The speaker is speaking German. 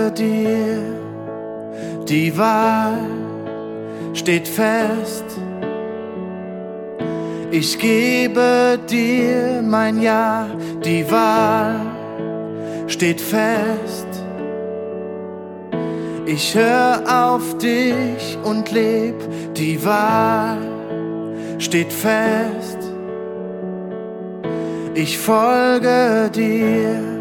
folge dir, die Wahl steht fest. Ich gebe dir mein Ja, die Wahl steht fest. Ich hör auf dich und leb, die Wahl steht fest. Ich folge dir,